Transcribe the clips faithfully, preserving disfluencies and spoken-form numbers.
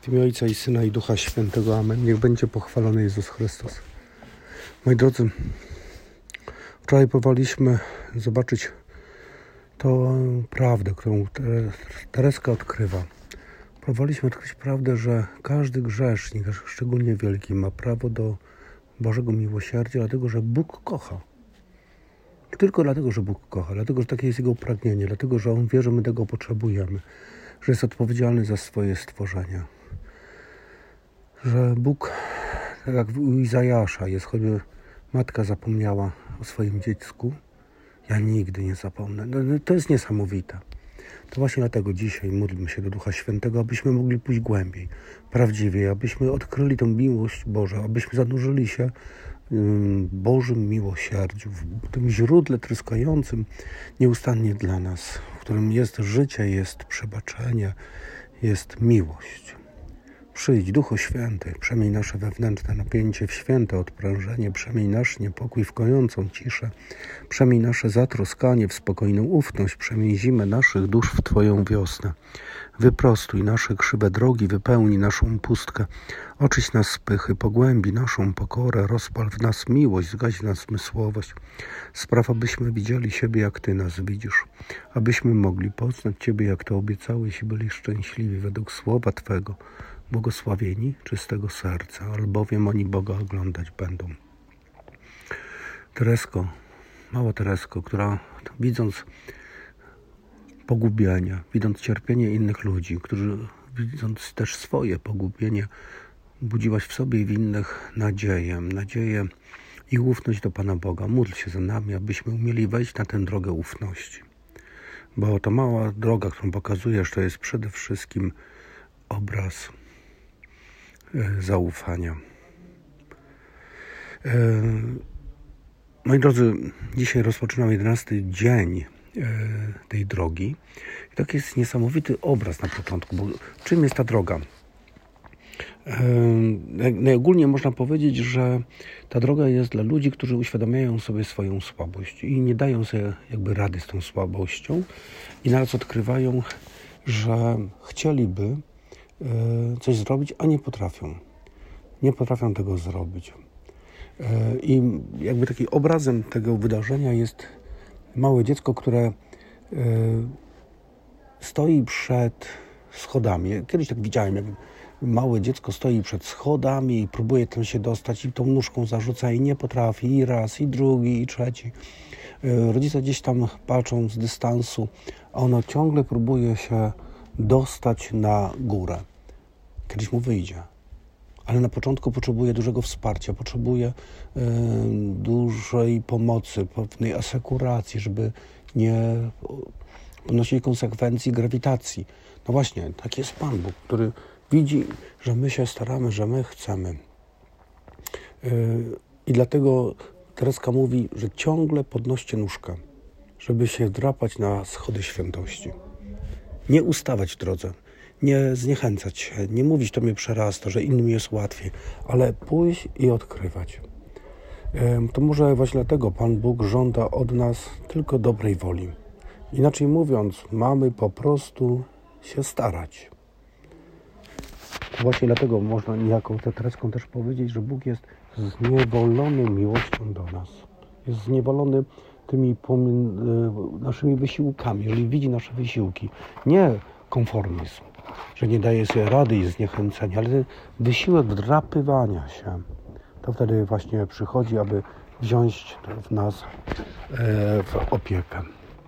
W imię Ojca i Syna i Ducha Świętego. Amen. Niech będzie pochwalony Jezus Chrystus. Moi drodzy, wczoraj próbowaliśmy zobaczyć tą prawdę, którą Tereska odkrywa. Próbowaliśmy odkryć prawdę, że każdy grzesznik, szczególnie wielki, ma prawo do Bożego miłosierdzia, dlatego że Bóg kocha. Tylko dlatego, że Bóg kocha, dlatego, że takie jest Jego pragnienie, dlatego, że On wie, że my tego potrzebujemy, że jest odpowiedzialny za swoje stworzenia. Że Bóg, tak jak u Izajasza jest, choćby matka zapomniała o swoim dziecku, ja nigdy nie zapomnę. No, to jest niesamowite. To właśnie dlatego dzisiaj módlmy się do Ducha Świętego, abyśmy mogli pójść głębiej, prawdziwie, abyśmy odkryli tę miłość Bożą, abyśmy zanurzyli się w Bożym miłosierdziu, w tym źródle tryskającym nieustannie dla nas, w którym jest życie, jest przebaczenie, jest miłość. Przyjdź, Duchu Święty, przemień nasze wewnętrzne napięcie w święte odprężenie, przemień nasz niepokój w kojącą ciszę, przemień nasze zatroskanie w spokojną ufność, przemień zimę naszych dusz w Twoją wiosnę. Wyprostuj nasze krzywe drogi, wypełnij naszą pustkę, oczyść nas z pychy, pogłębi naszą pokorę, rozpal w nas miłość, zgaś w nas zmysłowość. Spraw, abyśmy widzieli siebie, jak Ty nas widzisz, abyśmy mogli poznać Ciebie, jak to obiecałeś i byli szczęśliwi według słowa Twego, błogosławieni czystego serca, albowiem oni Boga oglądać będą. Teresko, mała Teresko, która widząc pogubienie, widząc cierpienie innych ludzi, którzy widząc też swoje pogubienie, budziłaś w sobie i w innych nadzieję, nadzieję i ufność do Pana Boga. Módl się za nami, abyśmy umieli wejść na tę drogę ufności. Bo ta mała droga, którą pokazujesz, to jest przede wszystkim obraz zaufania. Moi drodzy, dzisiaj rozpoczynam jedenasty dzień tej drogi. I tak jest niesamowity obraz na początku, bo czym jest ta droga? Najogólniej można powiedzieć, że ta droga jest dla ludzi, którzy uświadamiają sobie swoją słabość i nie dają sobie jakby rady z tą słabością i naraz odkrywają, że chcieliby coś zrobić, a nie potrafią. Nie potrafią tego zrobić. I jakby takim obrazem tego wydarzenia jest małe dziecko, które stoi przed schodami. Kiedyś tak widziałem, jak małe dziecko stoi przed schodami i próbuje tam się dostać i tą nóżką zarzuca i nie potrafi, i raz, i drugi, i trzeci. Rodzice gdzieś tam patrzą z dystansu, a ono ciągle próbuje się dostać na górę. Kiedyś mu wyjdzie, ale na początku potrzebuje dużego wsparcia, potrzebuje y, dużej pomocy, pewnej asekuracji, żeby nie ponosić konsekwencji grawitacji. No właśnie, tak jest Pan Bóg, który widzi, że my się staramy, że my chcemy. Y, I dlatego Tereska mówi, że ciągle podnoście nóżkę, żeby się drapać na schody świętości. Nie ustawać w drodze, nie zniechęcać się, nie mówić, to mnie przerasta, że innym jest łatwiej, ale pójść i odkrywać. To może właśnie dlatego Pan Bóg żąda od nas tylko dobrej woli. Inaczej mówiąc, mamy po prostu się starać. Właśnie dlatego można niejako Tereską też powiedzieć, że Bóg jest zniewolony miłością do nas. Jest zniewolony tymi naszymi wysiłkami, jeżeli widzi nasze wysiłki. Nie konformizm, że nie daje sobie rady i zniechęcenia, ale ten wysiłek wdrapywania się, to wtedy właśnie przychodzi, aby wziąć w nas e, w opiekę.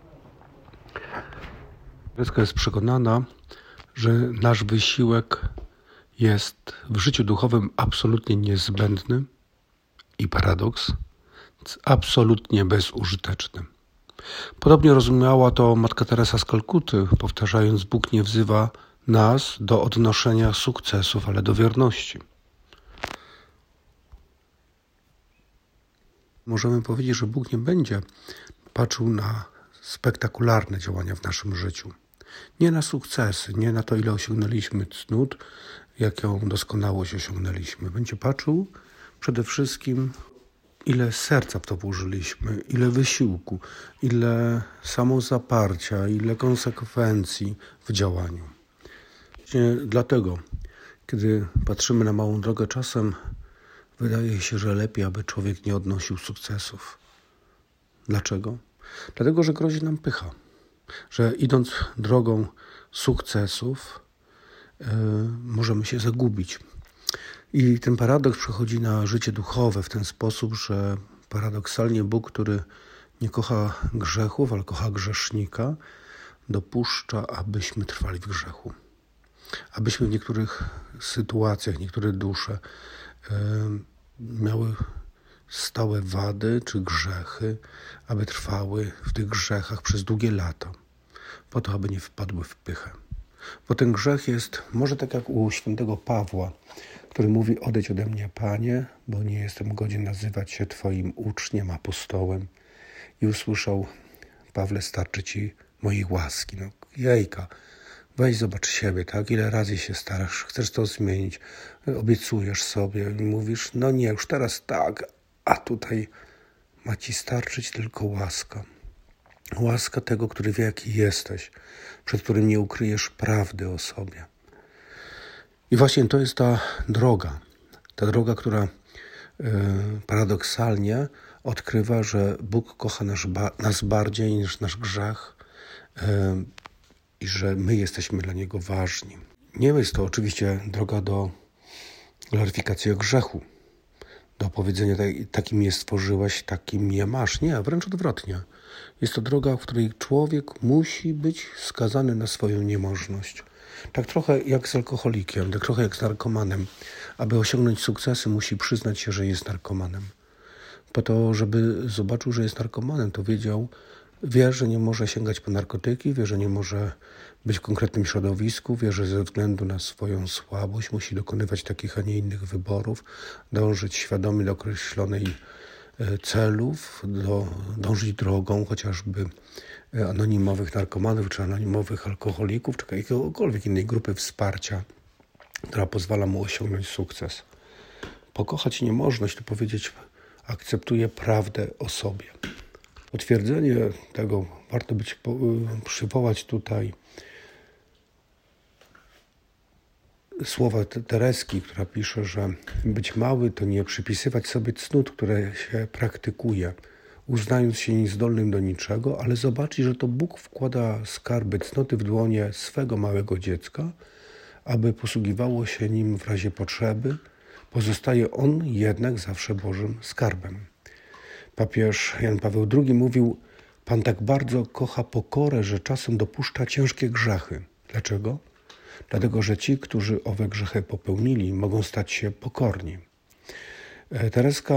Tereska jest przekonana, że nasz wysiłek jest w życiu duchowym absolutnie niezbędny i paradoks, absolutnie bezużyteczny. Podobnie rozumiała to matka Teresa z Kalkuty, powtarzając: Bóg nie wzywa nas do odnoszenia sukcesów, ale do wierności. Możemy powiedzieć, że Bóg nie będzie patrzył na spektakularne działania w naszym życiu. Nie na sukcesy, nie na to, ile osiągnęliśmy cnót, jaką doskonałość osiągnęliśmy. Będzie patrzył przede wszystkim, ile serca w to włożyliśmy, ile wysiłku, ile samozaparcia, ile konsekwencji w działaniu. Właśnie dlatego, Kiedy patrzymy na małą drogę, czasem wydaje się, że lepiej, aby człowiek nie odnosił sukcesów. Dlaczego? Dlatego, że grozi nam pycha. Że idąc drogą sukcesów, yy, możemy się zagubić. I ten paradoks przechodzi na życie duchowe w ten sposób, że paradoksalnie Bóg, który nie kocha grzechów, ale kocha grzesznika, dopuszcza, abyśmy trwali w grzechu. Abyśmy w niektórych sytuacjach, niektóre dusze yy, miały stałe wady czy grzechy, aby trwały w tych grzechach przez długie lata, po to, aby nie wpadły w pychę. Bo ten grzech jest, może tak jak u świętego Pawła, który mówi: odejdź ode mnie, Panie, bo nie jestem godzien nazywać się Twoim uczniem, apostołem. I usłyszał: Pawle, starczy Ci mojej łaski. No jejka, weź zobacz siebie, tak? Ile razy się starasz, chcesz to zmienić, obiecujesz sobie i mówisz: no nie, już teraz tak, a tutaj ma Ci starczyć tylko łaska. Łaska tego, który wie, jaki jesteś, przed którym nie ukryjesz prawdy o sobie. I właśnie to jest ta droga. Ta droga, która yy, paradoksalnie odkrywa, że Bóg kocha nas, ba- nas bardziej niż nasz grzech yy, i że my jesteśmy dla Niego ważni. Nie jest to oczywiście droga do gloryfikacji grzechu, do powiedzenia: takim mnie stworzyłeś, takim mnie masz. Nie, wręcz odwrotnie. Jest to droga, w której człowiek musi być skazany na swoją niemożność. Tak trochę jak z alkoholikiem, tak trochę jak z narkomanem. Aby osiągnąć sukcesy, musi przyznać się, że jest narkomanem. Po to, żeby zobaczył, że jest narkomanem, to wiedział, wie, że nie może sięgać po narkotyki, wie, że nie może być w konkretnym środowisku, wie, że ze względu na swoją słabość musi dokonywać takich, a nie innych wyborów, dążyć świadomie do określonej celów, do, dążyć drogą chociażby anonimowych narkomanów, czy anonimowych alkoholików, czy jakiejkolwiek innej grupy wsparcia, która pozwala mu osiągnąć sukces. Pokochać niemożność to powiedzieć: akceptuję prawdę o sobie. Potwierdzenie tego warto być, przywołać tutaj słowa Tereski, która pisze, że być mały to nie przypisywać sobie cnót, które się praktykuje, uznając się niezdolnym do niczego, ale zobaczyć, że to Bóg wkłada skarby cnoty w dłonie swego małego dziecka, aby posługiwało się nim w razie potrzeby. Pozostaje on jednak zawsze Bożym skarbem. Papież Jan Paweł drugi mówił: Pan tak bardzo kocha pokorę, że czasem dopuszcza ciężkie grzechy. Dlaczego? Dlatego, że ci, którzy owe grzechy popełnili, mogą stać się pokorni. Tereska,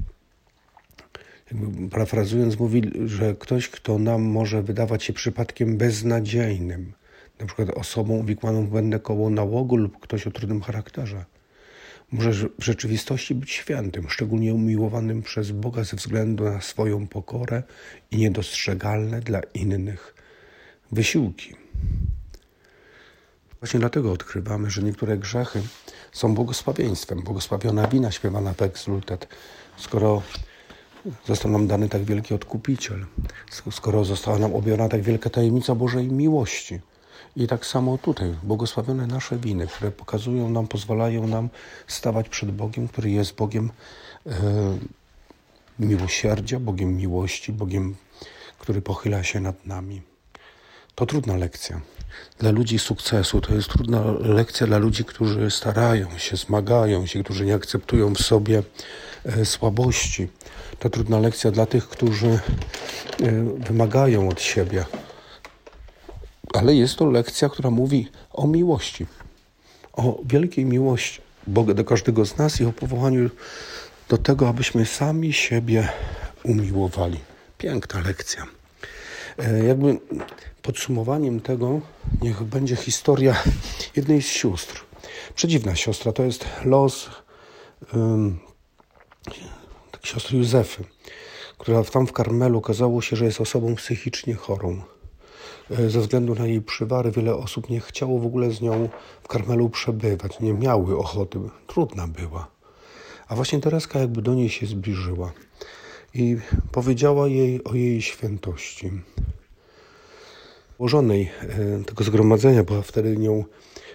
jakby parafrazując, mówi, że ktoś, kto nam może wydawać się przypadkiem beznadziejnym, na przykład osobą uwikłaną w błędne koło nałogu lub ktoś o trudnym charakterze, może w rzeczywistości być świętym, szczególnie umiłowanym przez Boga ze względu na swoją pokorę i niedostrzegalne dla innych wysiłki. Właśnie dlatego odkrywamy, że niektóre grzechy są błogosławieństwem. Błogosławiona wina śpiewana w Exsultet. Skoro został nam dany tak wielki Odkupiciel, skoro została nam objawiona tak wielka tajemnica Bożej miłości. I tak samo tutaj, błogosławione nasze winy, które pokazują nam, pozwalają nam stawać przed Bogiem, który jest Bogiem e, miłosierdzia, Bogiem miłości, Bogiem, który pochyla się nad nami. To trudna lekcja. Dla ludzi sukcesu to jest trudna lekcja dla ludzi, którzy starają się, zmagają się, którzy nie akceptują w sobie e, słabości. To trudna lekcja dla tych, którzy e, wymagają od siebie. Ale jest to lekcja, która mówi o miłości, o wielkiej miłości Boga do każdego z nas i o powołaniu do tego, abyśmy sami siebie umiłowali. Piękna lekcja. E, jakby podsumowaniem tego niech będzie historia jednej z sióstr. Przedziwna siostra, to jest los um, siostry Józefy, która tam w Karmelu okazało się, że jest osobą psychicznie chorą. Ze względu na jej przywary wiele osób nie chciało w ogóle z nią w Karmelu przebywać. Nie miały ochoty. Trudna była. A właśnie Tereska jakby do niej się zbliżyła i powiedziała jej o jej świętości. Ułożonej tego zgromadzenia była wtedy nią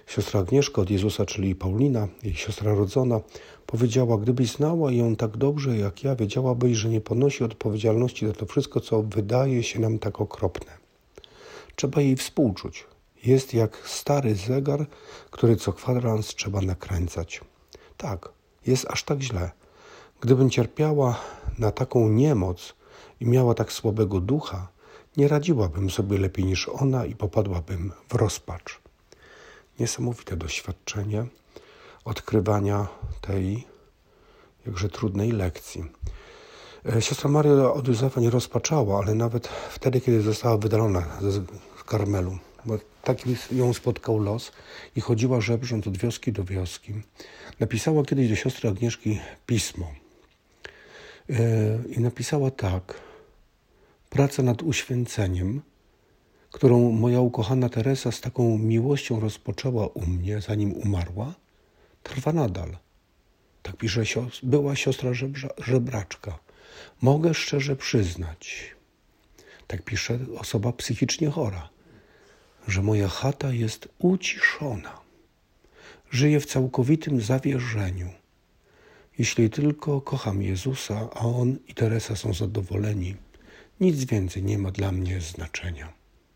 Siostra Agnieszka od Jezusa, czyli Paulina, jej siostra rodzona, powiedziała: gdybyś znała ją tak dobrze jak ja, wiedziałabyś, że nie ponosi odpowiedzialności za to wszystko, co wydaje się nam tak okropne. Trzeba jej współczuć. Jest jak stary zegar, który co kwadrans trzeba nakręcać. Tak, jest aż tak źle. Gdybym cierpiała na taką niemoc i miała tak słabego ducha, nie radziłabym sobie lepiej niż ona i popadłabym w rozpacz. Niesamowite doświadczenie odkrywania tej jakże trudnej lekcji. Siostra Maria od Józefa nie rozpaczała, ale nawet wtedy, kiedy została wydalona z Karmelu, bo tak ją spotkał los i chodziła żebrząc od wioski do wioski. Napisała kiedyś do siostry Agnieszki pismo i napisała tak: praca nad uświęceniem, którą moja ukochana Teresa z taką miłością rozpoczęła u mnie, zanim umarła, trwa nadal. Tak pisze była siostra żebra, żebraczka. Mogę szczerze przyznać, tak pisze osoba psychicznie chora, że moja chata jest uciszona. Żyję w całkowitym zawierzeniu. Jeśli tylko kocham Jezusa, a On i Teresa są zadowoleni, nic więcej nie ma dla mnie znaczenia.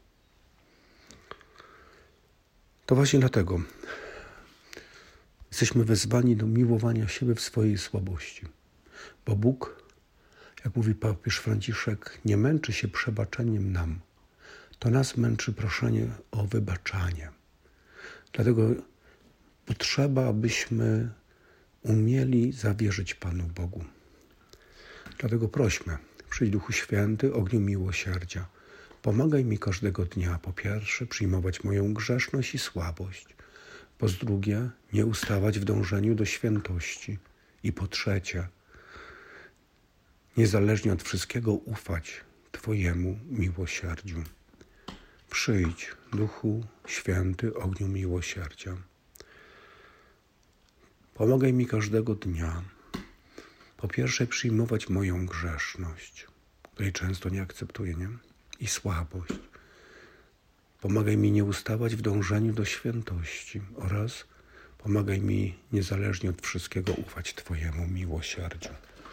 To właśnie dlatego jesteśmy wezwani do miłowania siebie w swojej słabości. Bo Bóg, jak mówi papież Franciszek, nie męczy się przebaczeniem nam. To nas męczy proszenie o wybaczanie. Dlatego potrzeba, abyśmy umieli zawierzyć Panu Bogu. Dlatego prośmy: przyjdź Duchu Święty, ogniu miłosierdzia. Pomagaj mi każdego dnia, po pierwsze, przyjmować moją grzeszność i słabość. Po drugie, nie ustawać w dążeniu do świętości. I po trzecie, niezależnie od wszystkiego ufać Twojemu miłosierdziu. Przyjdź, Duchu Święty, ogniu miłosierdzia. Pomagaj mi każdego dnia, po pierwsze, przyjmować moją grzeszność, której często nie akceptuję, nie? I słabość. Pomagaj mi nie ustawać w dążeniu do świętości oraz pomagaj mi niezależnie od wszystkiego ufać Twojemu miłosierdziu.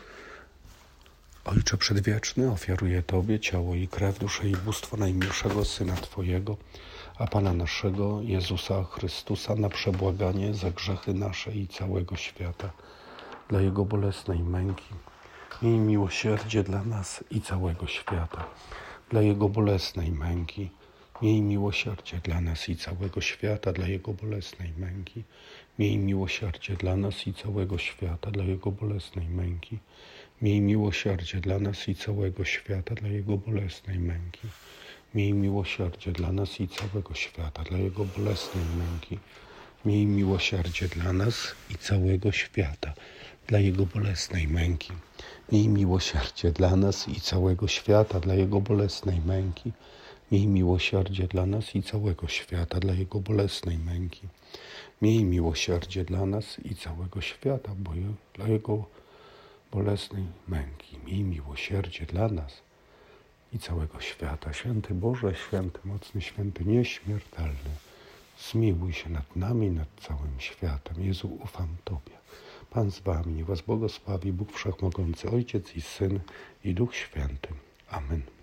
Ojcze Przedwieczny, ofiaruję Tobie ciało i krew, duszę i bóstwo najmilszego Syna Twojego, a Pana naszego, Jezusa Chrystusa, na przebłaganie za grzechy nasze i całego świata, dla Jego bolesnej męki. Miej miłosierdzie dla nas i całego świata, dla Jego bolesnej męki. Miej miłosierdzie dla nas i całego świata, dla Jego bolesnej męki. Miej miłosierdzie dla nas i całego świata, dla Jego bolesnej męki. Miej miłosierdzie dla nas i całego świata, dla Jego bolesnej męki. Miej miłosierdzie dla nas i całego świata, dla Jego bolesnej męki. Miej miłosierdzie dla nas i całego świata, dla Jego bolesnej męki. Miej miłosierdzie dla nas i całego świata, dla Jego bolesnej męki. Miej miłosierdzie dla nas i całego świata, dla Jego bolesnej męki. Miej miłosierdzie dla nas i całego świata, bo dla Jego bolesnej męki. Miej miłosierdzie dla nas i całego świata. Święty Boże, święty mocny, święty nieśmiertelny, zmiłuj się nad nami, nad całym światem. Jezu, ufam Tobie. Pan z Wami, niech Was błogosławi Bóg Wszechmogący, Ojciec i Syn i Duch Święty. Amen.